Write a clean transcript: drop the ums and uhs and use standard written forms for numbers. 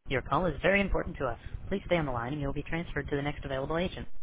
Your call is very important to us. Please stay on the line and you will be transferred to the next available agent.